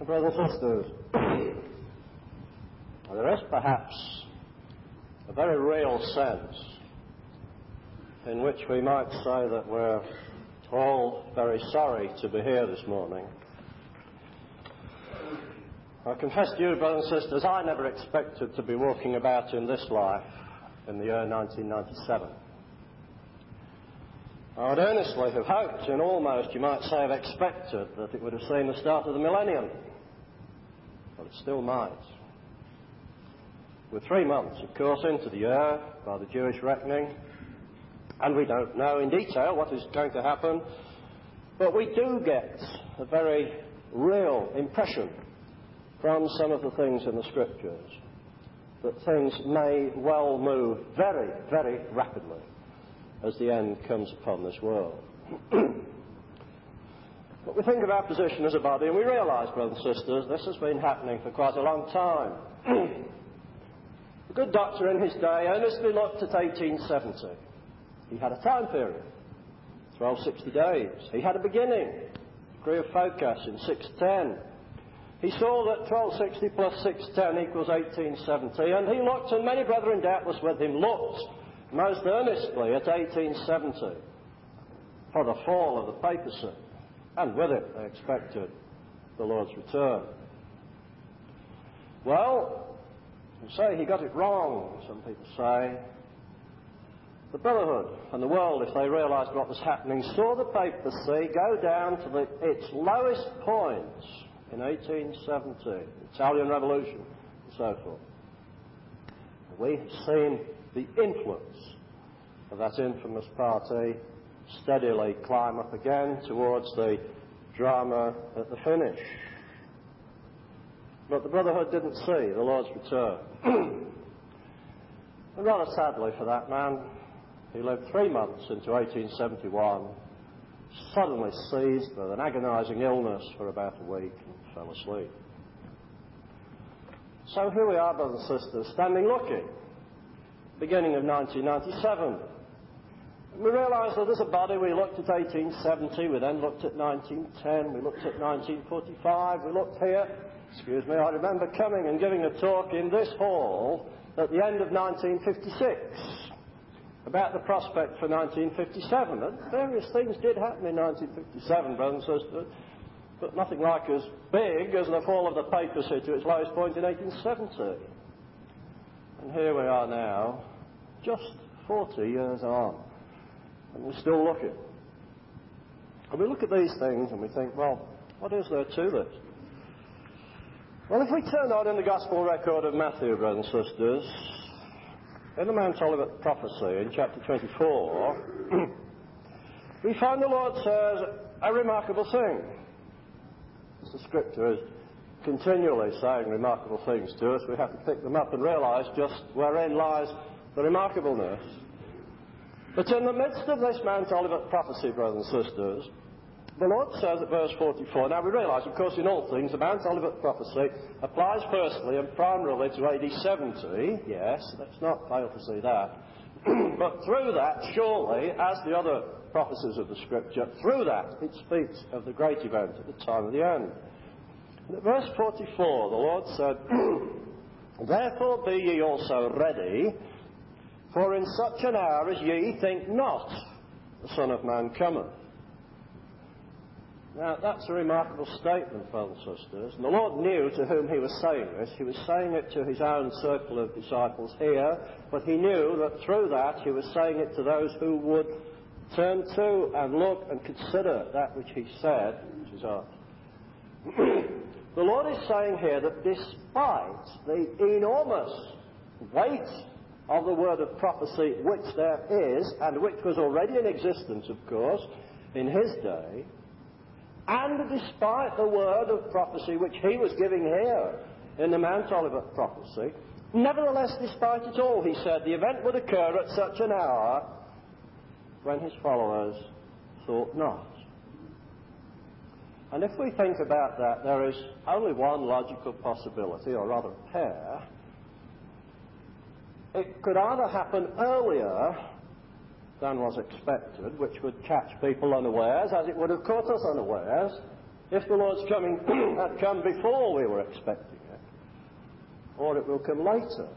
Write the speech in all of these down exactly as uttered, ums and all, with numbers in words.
Brothers and sisters, there is perhaps a very real sense in which we might say that we're all very sorry to be here this morning. I confess to you, brothers and sisters, I never expected to be walking about in this life in the year nineteen ninety-seven. I would earnestly have hoped, and almost, you might say, have expected, that it would have seen the start of the millennium. But it still might. We're three months, of course, into the year by the Jewish reckoning, and we don't know in detail what is going to happen, but we do get a very real impression from some of the things in the Scriptures that things may well move very, very rapidly as the end comes upon this world. But we think of our position as a body and we realise, brothers and sisters, this has been happening for quite a long time. A good doctor in his day earnestly looked at eighteen seventy. He had a time period, twelve sixty days. He had a beginning, degree of focus in six ten. He saw that twelve sixty plus six ten equals eighteen seventy, and he looked, and many brethren doubtless with him looked most earnestly at eighteen seventy for the fall of the papacy, and with it they expected the Lord's return. Well, you say he got it wrong, some people say. The Brotherhood and the world, if they realised what was happening, saw the papacy go down to the, its lowest point in eighteen seventy, the Italian Revolution, and so forth. We have seen the influence of that infamous party steadily climb up again towards the drama at the finish. But the Brotherhood didn't see the Lord's return. And rather sadly for that man, he lived three months into eighteen seventy-one, suddenly seized with an agonising illness for about a week and fell asleep. So here we are, brothers and sisters, standing looking, beginning of nineteen ninety-seven. We realise that as a body we looked at eighteen seventy, we then looked at nineteen ten, we looked at nineteen forty-five, we looked here, excuse me, I remember coming and giving a talk in this hall at the end of nineteen fifty-six about the prospect for nineteen fifty-seven, and various things did happen in nineteen fifty-seven, brothers and sisters, but nothing like as big as the fall of the papacy to its lowest point in eighteen seventy. And here we are now, just forty years on, and we're still looking. And we look at these things and we think, well, what is there to this? Well, if we turn out in the Gospel record of Matthew, brothers and sisters, in the Mount Olivet prophecy in chapter twenty-four, we find the Lord says a remarkable thing. As the Scripture is continually saying remarkable things to us, we have to pick them up and realise just wherein lies the remarkableness. But in the midst of this Mount Olivet prophecy, brothers and sisters, the Lord says at verse forty-four, now we realise, of course, in all things, the Mount Olivet prophecy applies firstly and primarily to A D seventy, yes, let's not fail to see that. But through that, surely, as the other prophecies of the Scripture, through that it speaks of the great event at the time of the end. And at verse forty-four, the Lord said, therefore be ye also ready, for in such an hour as ye think not, the Son of Man cometh. Now, that's a remarkable statement, brothers and sisters. And the Lord knew to whom he was saying this. He was saying it to his own circle of disciples here, but he knew that through that he was saying it to those who would turn to and look and consider that which he said, which is us. The Lord is saying here that despite the enormous weight of the word of prophecy which there is, and which was already in existence, of course, in his day, and despite the word of prophecy which he was giving here in the Mount Olivet prophecy, nevertheless, despite it all, he said, the event would occur at such an hour when his followers thought not. And if we think about that, there is only one logical possibility, or rather a pair. It could either happen earlier than was expected, which would catch people unawares, as it would have caught us unawares, if the Lord's coming had come before we were expecting it, or it will come later.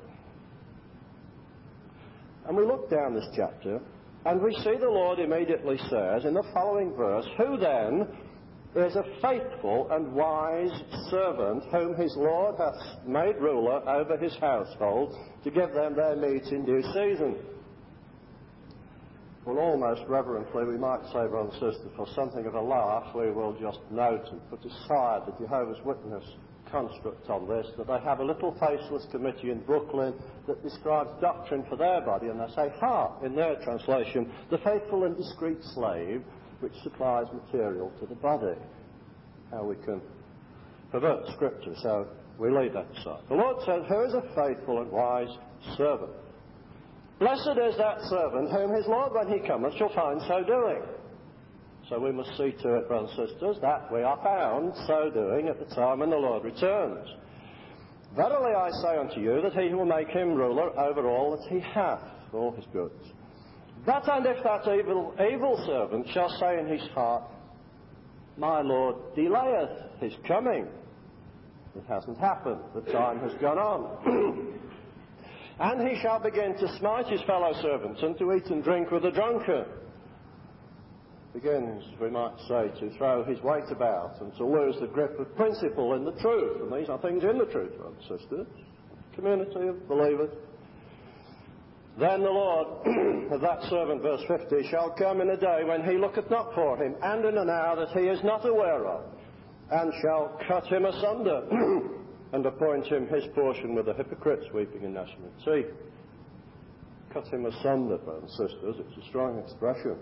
And we look down this chapter, and we see the Lord immediately says in the following verse, "Who then is a faithful and wise servant whom his Lord hath made ruler over his household to give them their meat in due season?" Well, almost reverently, we might say, brothers and sisters, for something of a laugh, we will just note and put aside the Jehovah's Witness construct on this, that they have a little faceless committee in Brooklyn that describes doctrine for their body, and they say, "Ha," in their translation, "the faithful and discreet slave which supplies material to the body." How we can pervert Scripture, so we leave that aside. The Lord says, "Who is a faithful and wise servant? Blessed is that servant whom his Lord, when he cometh, shall find so doing." So we must see to it, brothers and sisters, that we are found so doing at the time when the Lord returns. "Verily I say unto you, that he will make him ruler over all that he hath," all his goods. "But and if that evil, evil servant shall say in his heart, My Lord delayeth his coming," it hasn't happened, the time has gone on, "and he shall begin to smite his fellow servants, and to eat and drink with the drunken," begins, we might say, to throw his weight about and to lose the grip of principle in the truth. And these are things in the truth, brothers and sisters, community of believers. "Then the Lord of that servant," verse fifty, "shall come in a day when he looketh not for him, and in an hour that he is not aware of, and shall cut him asunder, and appoint him his portion with the hypocrites weeping and gnashing of teeth." Cut him asunder, brothers and sisters, it's a strong expression.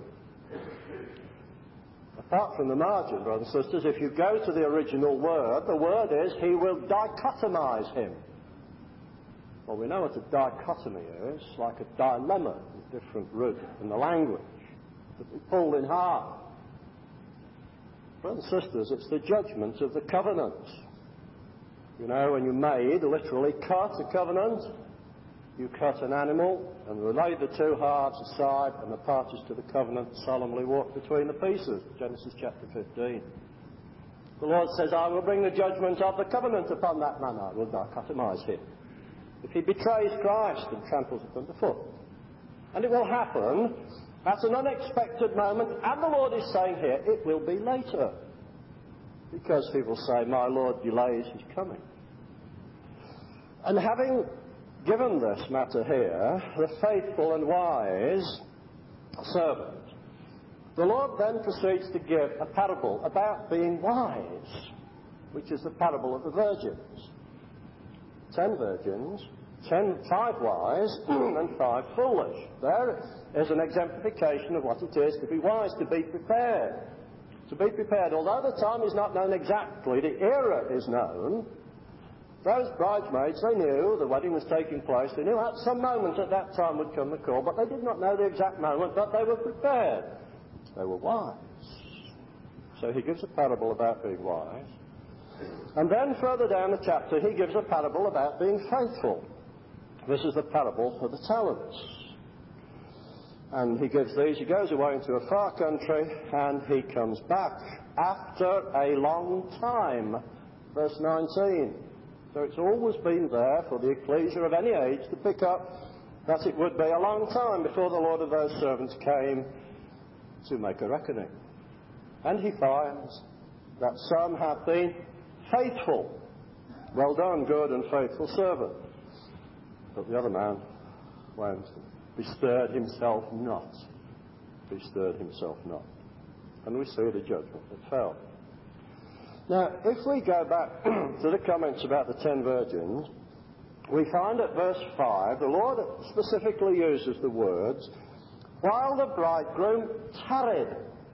Apart from the margin, brothers and sisters, if you go to the original word, the word is, "he will dichotomize him." Well, we know what a dichotomy is, like a dilemma, a different root in the language, to be pulled in half. Brothers and sisters, it's the judgment of the covenant. You know, when you made, literally cut a covenant, you cut an animal and laid the two halves aside, and the parties to the covenant solemnly walked between the pieces. Genesis chapter fifteen. The Lord says, "I will bring the judgment of the covenant upon that man. I will dichotomize him if he betrays Christ and tramples it underfoot." And it will happen at an unexpected moment, and the Lord is saying here, it will be later, because he will say, "My Lord delays his coming." And having given this matter here, the faithful and wise servant, the Lord then proceeds to give a parable about being wise, which is the parable of the virgins. Ten virgins, ten, five wise, and five foolish. There is an exemplification of what it is to be wise, to be prepared. To be prepared. Although the time is not known exactly, the era is known. Those bridesmaids, they knew the wedding was taking place. They knew at some moment at that time would come the call, but they did not know the exact moment, but they were prepared. They were wise. So he gives a parable about being wise. And then further down the chapter, he gives a parable about being faithful. This is the parable of the talents. And he gives these. He goes away into a far country, and he comes back after a long time. Verse nineteen. So it's always been there for the ecclesia of any age to pick up that it would be a long time before the Lord of those servants came to make a reckoning. And he finds that some have been faithful. Well done, good and faithful servant. But the other man went, bestirred himself not. Bestirred himself not. And we see the judgment that fell. Now, if we go back to the comments about the ten virgins, we find at verse five, the Lord specifically uses the words, "while the bridegroom tarried."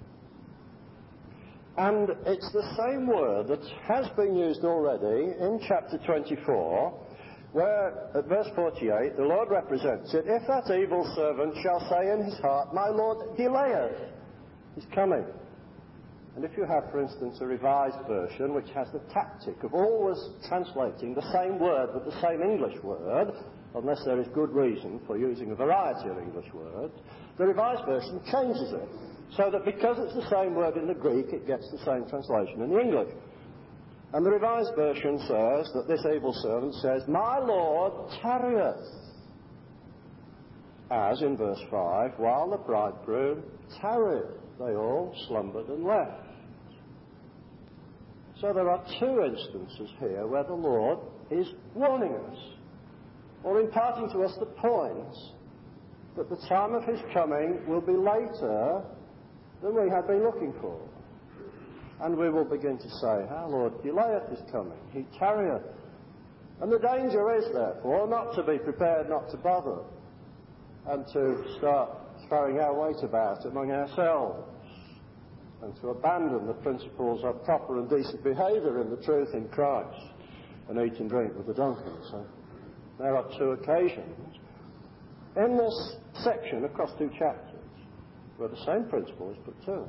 And it's the same word that has been used already in chapter twenty-four, where at verse forty-eight, the Lord represents it, "If that evil servant shall say in his heart, My Lord delayeth his coming." And if you have, for instance, a revised version which has the tactic of always translating the same word with the same English word, unless there is good reason for using a variety of English words, the revised version changes it So that because it's the same word in the Greek, it gets the same translation in the English. And the Revised Version says that this able servant says, "My Lord tarrieth," as in verse five, "While the bridegroom tarried, they all slumbered and left." So there are two instances here where the Lord is warning us, or imparting to us the point that the time of his coming will be later than we had been looking for. And we will begin to say, "Our Lord delayeth his coming, he tarrieth." And the danger is, therefore, not to be prepared, not to bother, and to start throwing our weight about among ourselves, and to abandon the principles of proper and decent behaviour in the truth in Christ, and eat and drink with the donkey. So there are two occasions in this section across two chapters where the same principle is put to it.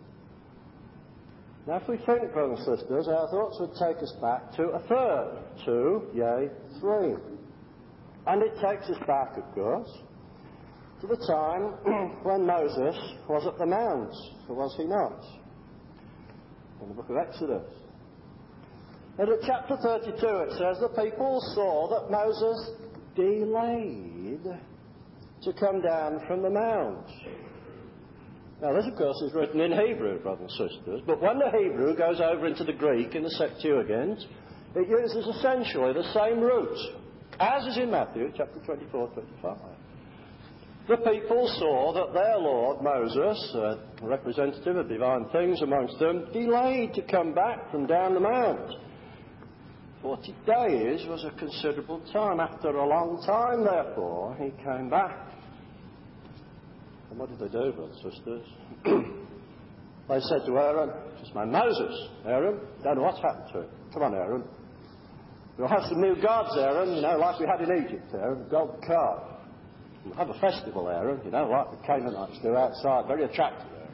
Now, if we think, brothers and sisters, our thoughts would take us back to a third, two, yea, three. And it takes us back, of course, to the time when Moses was at the Mount, or was he not? In the book of Exodus. And at chapter thirty-two it says, "The people saw that Moses delayed to come down from the Mount." Now this, of course, is written in Hebrew, brothers and sisters, but when the Hebrew goes over into the Greek in the Septuagint, it uses essentially the same root, as is in Matthew chapter twenty-four, twenty-five. The people saw that their Lord, Moses, a representative of divine things amongst them, delayed to come back from down the mount. Forty days was a considerable time. After a long time, therefore, he came back. And what did they do, brothers and sisters? They said to Aaron, "This man Moses, Aaron, don't know what's happened to him. Come on, Aaron. We'll have some new gods, Aaron, you know, like we had in Egypt, Aaron, the golden calf. We'll have a festival, Aaron, you know, like the Canaanites do outside, very attractive, Aaron."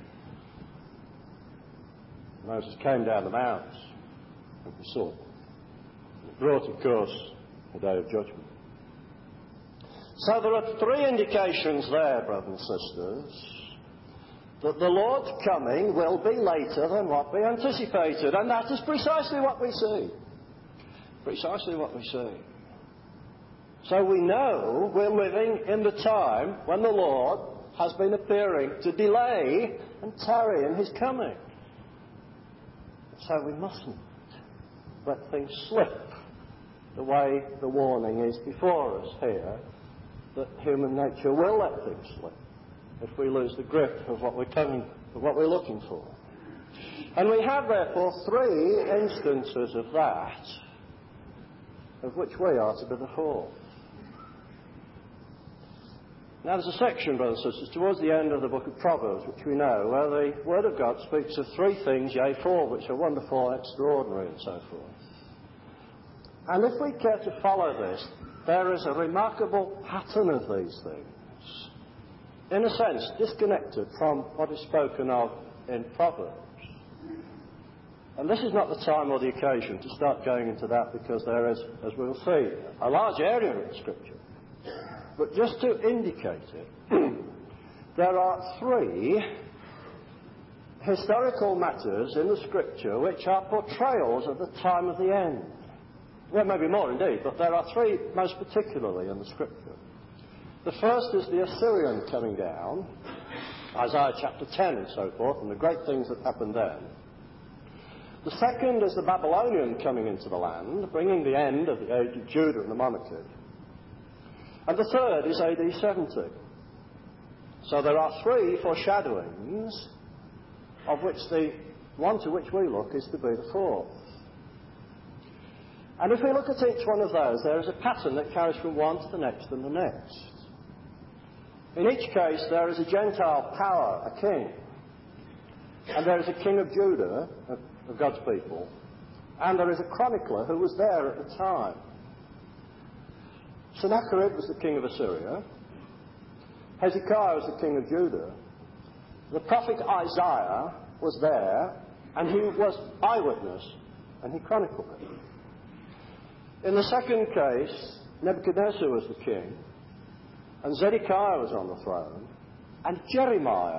Moses came down the mount, and we saw. It brought, of course, the day of judgment. So there are three indications there, brothers and sisters, that the Lord's coming will be later than what we anticipated. And that is precisely what we see. Precisely what we see. So we know we're living in the time when the Lord has been appearing to delay and tarry in his coming. So we mustn't let things slip the way the warning is before us here, that human nature will let things slip if we lose the grip of what we're coming, of what we're looking for. And we have therefore three instances of that, of which we are to be the fourth. Now there's a section, brothers and sisters, towards the end of the book of Proverbs, which we know, where the Word of God speaks of three things, yea, four, which are wonderful, extraordinary, and so forth. And if we care to follow this, there is a remarkable pattern of these things, in a sense, disconnected from what is spoken of in Proverbs. And this is not the time or the occasion to start going into that, because there is, as we'll see, a large area of the Scripture. But just to indicate it, there are three historical matters in the Scripture which are portrayals of the time of the end. There may be more indeed, but there are three most particularly in the Scripture. The first is the Assyrian coming down, Isaiah chapter ten and so forth, and the great things that happened then. The second is the Babylonian coming into the land, bringing the end of the age of Judah and the monarchy. And the third is A D seventy. So there are three foreshadowings, of which the one to which we look is to be the fourth. And if we look at each one of those, there is a pattern that carries from one to the next and the next. In each case, there is a Gentile power, a king. And there is a king of Judah, of, of God's people. And there is a chronicler who was there at the time. Sennacherib was the king of Assyria. Hezekiah was the king of Judah. The prophet Isaiah was there, and he was eyewitness, and he chronicled it. In the second case, Nebuchadnezzar was the king, and Zedekiah was on the throne, and Jeremiah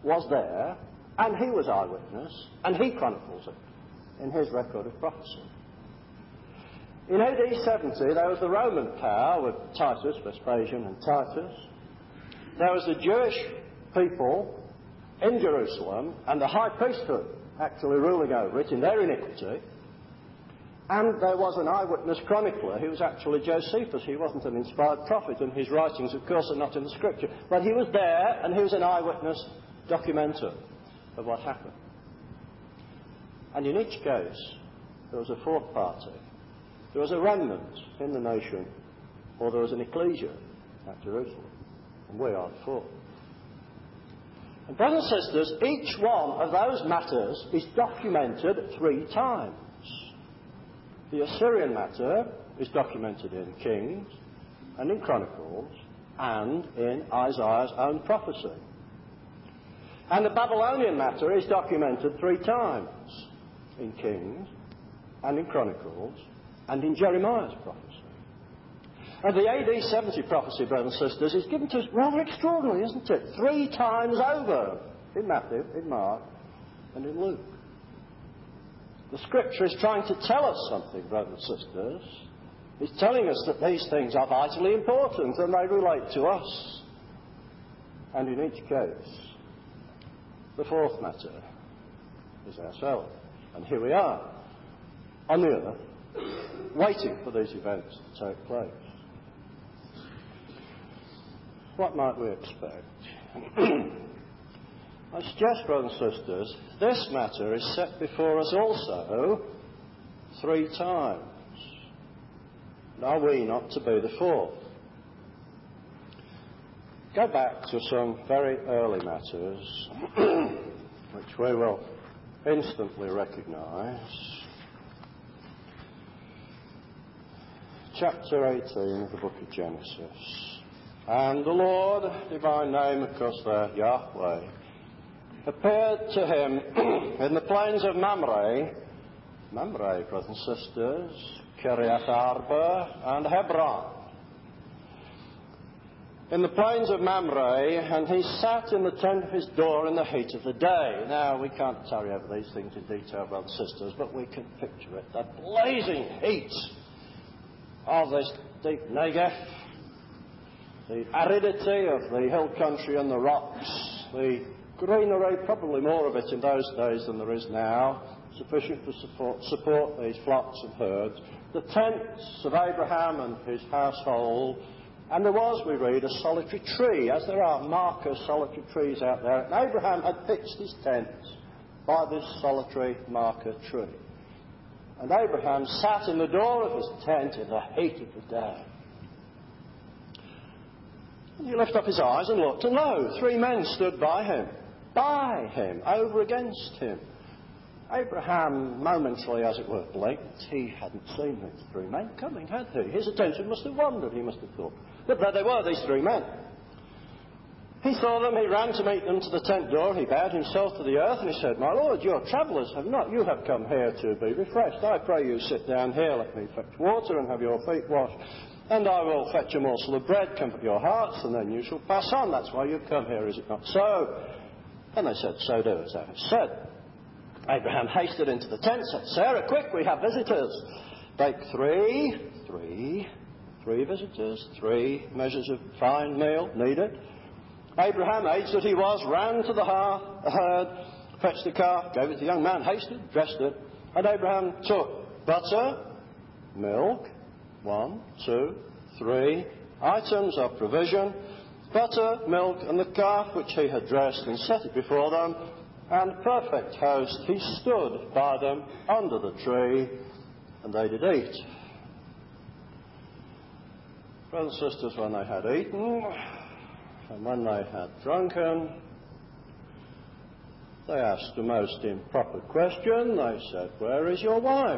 was there, and he was eyewitness, and he chronicles it in his record of prophecy. In A D seventy, there was the Roman power with Titus, Vespasian and Titus. There was the Jewish people in Jerusalem, and the high priesthood actually ruling over it in their iniquity. And there was an eyewitness chronicler who was actually Josephus. He wasn't an inspired prophet, and his writings, of course, are not in the Scripture. But he was there, and he was an eyewitness documenter of what happened. And in each case, there was a fourth party. There was a remnant in the nation, or there was an ecclesia at Jerusalem. And we are the fourth. And brothers and sisters, each one of those matters is documented three times. The Assyrian matter is documented in Kings and in Chronicles and in Isaiah's own prophecy. And the Babylonian matter is documented three times in Kings and in Chronicles and in Jeremiah's prophecy. And the A D seventy prophecy, brothers and sisters, is given to us rather extraordinary, isn't it? Three times over in Matthew, in Mark, and in Luke. The Scripture is trying to tell us something, brothers and sisters. It's telling us that these things are vitally important and they relate to us. And in each case, the fourth matter is ourselves. And here we are, on the earth, waiting for these events to take place. What might we expect? I suggest, brothers and sisters, this matter is set before us also three times. And are we not to be the fourth? Go back to some very early matters, which we will instantly recognise. Chapter eighteen of the book of Genesis. And the Lord, divine name, of course there, Yahweh, appeared to him in the plains of Mamre, Mamre, brothers and sisters, Kiriath Arba, and Hebron. In the plains of Mamre, and he sat in the tent of his door in the heat of the day. Now, we can't tell you over these things in detail, brothers and sisters, but we can picture it. The blazing heat of this deep Negev, the aridity of the hill country and the rocks, the greenery, probably more of it in those days than there is now, sufficient to support, support these flocks and herds, the tents of Abraham and his household, and there was, we read, a solitary tree, as there are marker solitary trees out there, and Abraham had pitched his tent by this solitary marker tree. And Abraham sat in the door of his tent in the heat of the day. And he lifted up his eyes and looked, and lo, three men stood by him, by him, over against him. Abraham momentarily, as it were, blinked. He hadn't seen these three men coming, had he? His attention must have wandered, he must have thought. But there they were, these three men. He saw them, he ran to meet them to the tent door, he bowed himself to the earth, and he said, My Lord, your travellers have not, you have come here to be refreshed. I pray you sit down here, let me fetch water and have your feet washed, and I will fetch a morsel of bread, comfort your hearts, and then you shall pass on. That's why you've come here, is it not so? And they said, So do as thou hast said. Abraham hasted into the tent, said, Sarah, quick, we have visitors. Bake three, three, three visitors, three measures of fine meal needed. Abraham, aged that he was, ran to the herd, fetched the calf, gave it to the young man, hasted, dressed it, and Abraham took butter, milk, one, two, three items of provision, butter, milk, and the calf which he had dressed, and set it before them. And perfect host, he stood by them under the tree, and they did eat. Brothers and sisters, when they had eaten, and when they had drunken, they asked a most improper question. They said, Where is your wife?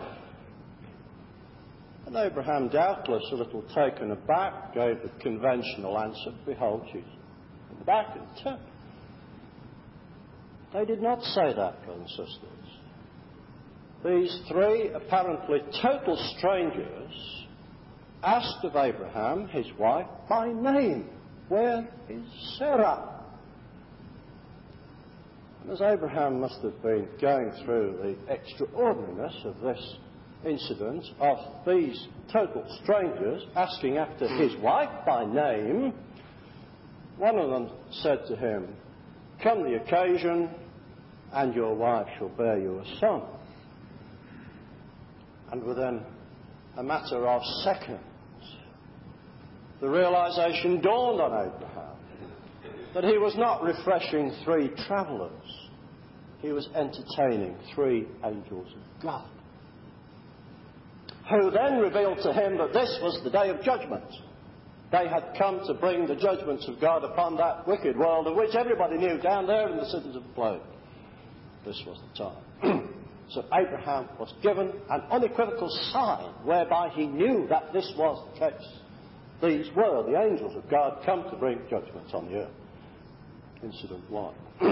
And Abraham, doubtless a little taken aback, gave the conventional answer, Behold, she's in the back of the tent. They did not say that, brothers and sisters. These three apparently total strangers asked of Abraham, his wife, by name, Where is Sarah? As Abraham must have been going through the extraordinariness of this incident of these total strangers asking after his wife by name, one of them said to him, "Come the occasion, and your wife shall bear you a son." And within a matter of seconds, the realization dawned on Abraham that he was not refreshing three travellers, he was entertaining three angels of God, who then revealed to him that this was the day of judgment. They had come to bring the judgments of God upon that wicked world of which everybody knew down there in the cities of the plain. This was the time. So Abraham was given an unequivocal sign whereby he knew that this was the case. These were the angels of God come to bring judgment on the earth. Incident one.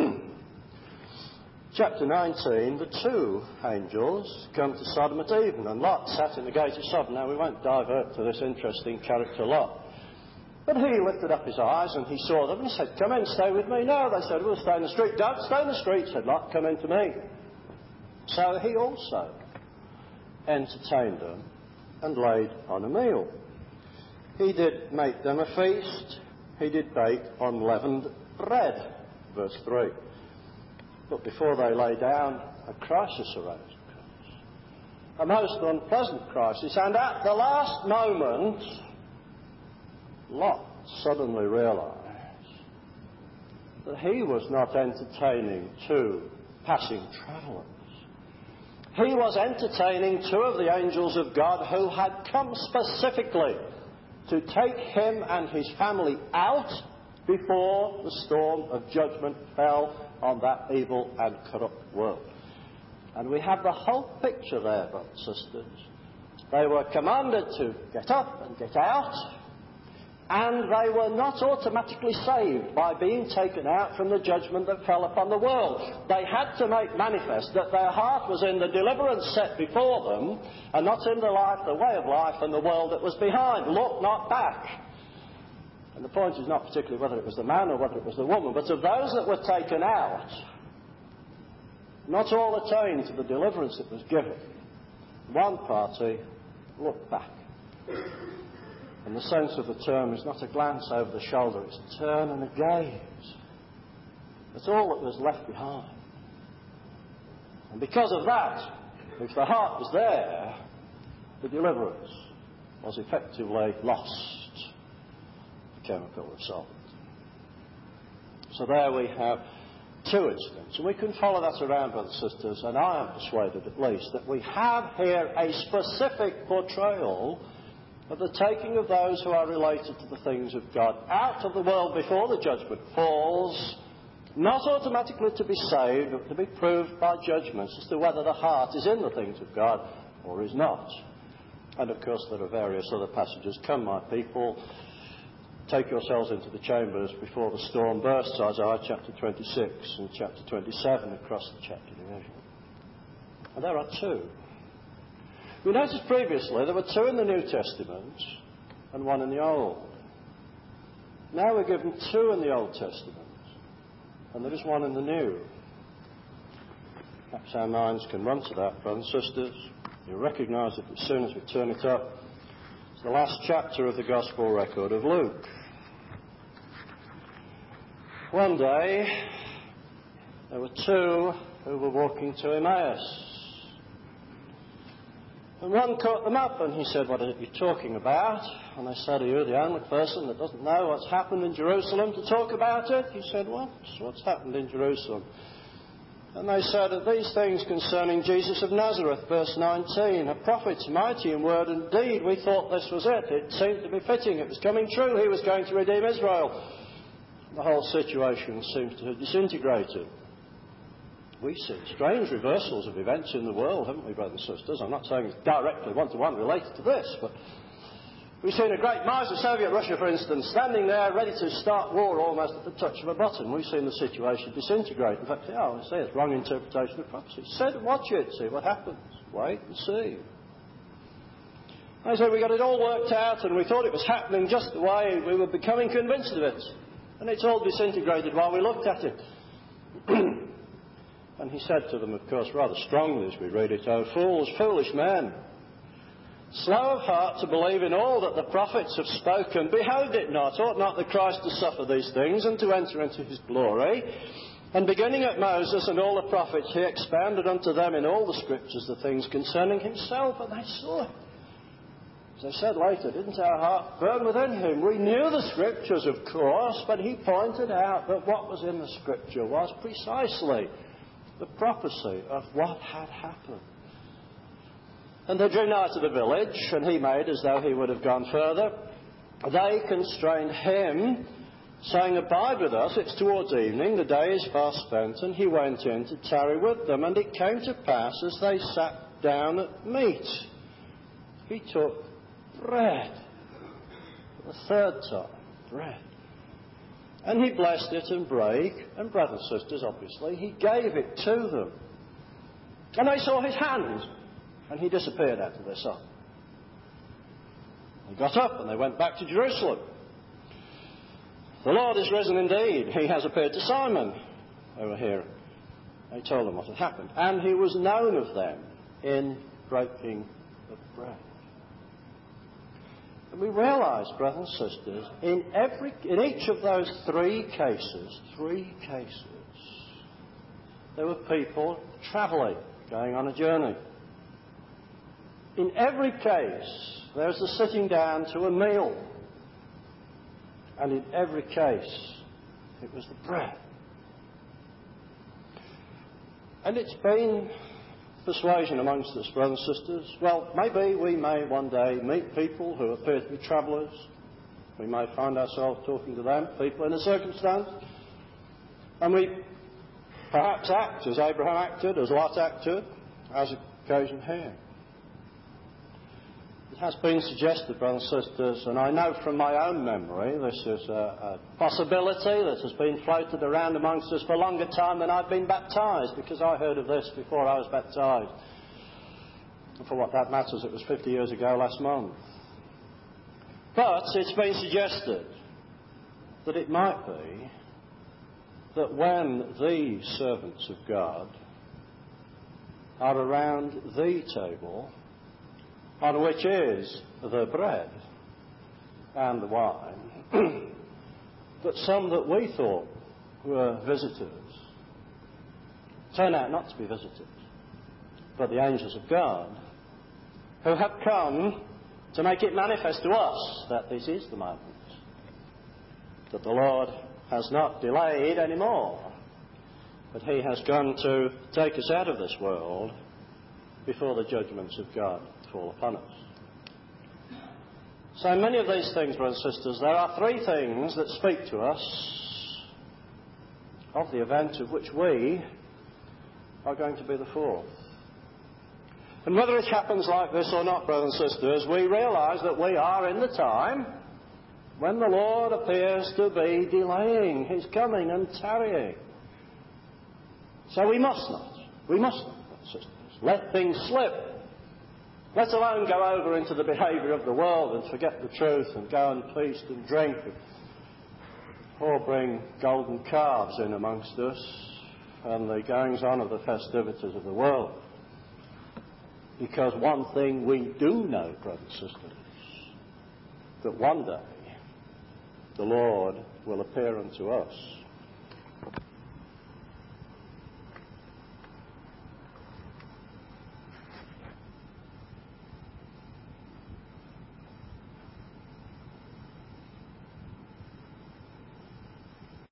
Chapter nineteen, the two angels come to Sodom at even, and Lot sat in the gate of Sodom. Now we won't divert to this interesting character Lot. But he lifted up his eyes and he saw them and he said, "Come in, stay with me." No, they said, "We'll stay in the street." "Don't stay in the street," said Lot, "come in to me." So he also entertained them and laid on a meal. He did make them a feast. He did bake unleavened bread. Verse three. But before they lay down, a crisis arose. A most unpleasant crisis. And at the last moment, Lot suddenly realised that he was not entertaining two passing travellers. He was entertaining two of the angels of God who had come specifically to take him and his family out before the storm of judgment fell on that evil and corrupt world. And we have the whole picture there, brothers and sisters. They were commanded to get up and get out, and they were not automatically saved by being taken out from the judgment that fell upon the world. They had to make manifest that their heart was in the deliverance set before them, and not in the life, the way of life and the world that was behind. Look not back. And the point is not particularly whether it was the man or whether it was the woman, but of those that were taken out, not all attained to the deliverance that was given. One party looked back. And the sense of the term is not a glance over the shoulder, it's a turn and a gaze. That's all that was left behind. And because of that, if the heart was there, the deliverance was effectively lost. The chemical of salt. So there we have two incidents. And we can follow that around, brothers and sisters, and I am persuaded at least that we have here a specific portrayal of the taking of those who are related to the things of God out of the world before the judgment falls, not automatically to be saved, but to be proved by judgments as to whether the heart is in the things of God or is not. And of course there are various other passages. "Come, my people, take yourselves into the chambers before the storm bursts," Isaiah chapter twenty-six and chapter twenty-seven across the chapter division. And there are two. We noticed previously there were two in the New Testament and one in the Old. Now we're given two in the Old Testament and there is one in the New. Perhaps our minds can run to that, brothers and sisters. You'll recognise it as soon as we turn it up. It's the last chapter of the Gospel record of Luke. One day there were two who were walking to Emmaus. And one caught them up and he said, "What are you talking about?" And they said, "Are you the only person that doesn't know what's happened in Jerusalem to talk about it?" He said, "What? What's happened in Jerusalem?" And they said, "That these things concerning Jesus of Nazareth," verse nineteen, "a prophet mighty in word and deed. We thought this was it. It seemed to be fitting. It was coming true. He was going to redeem Israel." The whole situation seems to have disintegrated. We've seen strange reversals of events in the world, haven't we, brothers and sisters? I'm not saying it's directly one-to-one related to this, but we've seen a great miser, Soviet Russia, for instance, standing there ready to start war almost at the touch of a button. We've seen the situation disintegrate. In fact, oh, I say it's wrong interpretation of prophecy. Said, watch it, see what happens. Wait and see. I said we got it all worked out and we thought it was happening just the way we were becoming convinced of it. And it's all disintegrated while we looked at it. And he said to them, of course, rather strongly as we read it, "O fools, foolish men, slow of heart to believe in all that the prophets have spoken. Behoved it not, ought not the Christ to suffer these things and to enter into his glory? And beginning at Moses and all the prophets, he expounded unto them in all the scriptures the things concerning himself." And they saw it. As I said later, didn't our heart burn within him? We knew the scriptures, of course, but he pointed out that what was in the scripture was precisely the prophecy of what had happened. And they drew nigh to the village, and he made as though he would have gone further. They constrained him, saying, "Abide with us, it's towards evening, the day is fast spent." And he went in to tarry with them. And it came to pass, as they sat down at meat, he took bread. For the third time, bread. And he blessed it and brake, and brothers and sisters, obviously, he gave it to them. And they saw his hand, and he disappeared out of their sight. They got up and they went back to Jerusalem. "The Lord is risen indeed. He has appeared to Simon," they were hearing. They told them what had happened. And he was known of them in breaking of bread. And we realise, brothers and sisters, in every, in each of those three cases, three cases, there were people travelling, going on a journey. In every case, there was the sitting down to a meal. And in every case, it was the bread. And it's been persuasion amongst us, brothers and sisters. Well, maybe we may one day meet people who appear to be travellers. We may find ourselves talking to them, people in a circumstance. And we perhaps act as Abraham acted, as Lot acted, as occasion here. It has been suggested, brothers and sisters, and I know from my own memory, this is a, a possibility that has been floated around amongst us for a longer time than I've been baptised, because I heard of this before I was baptised. And for what that matters, it was fifty years ago last month. But it's been suggested that it might be that when the servants of God are around the table, on which is the bread and the wine, that some that we thought were visitors turn out not to be visitors, but the angels of God, who have come to make it manifest to us that this is the moment, that the Lord has not delayed anymore, but he has come to take us out of this world before the judgments of God fall upon us. So in many of these things, brothers and sisters, there are three things that speak to us of the event of which we are going to be the fourth. And whether it happens like this or not, brothers and sisters, we realise that we are in the time when the Lord appears to be delaying his coming and tarrying. So we must not, we must not, brothers and sisters, let things slip, let alone go over into the behaviour of the world and forget the truth and go and feast and drink and, or bring golden calves in amongst us and the goings on of the festivities of the world. Because one thing we do know, brothers and sisters, that one day the Lord will appear unto us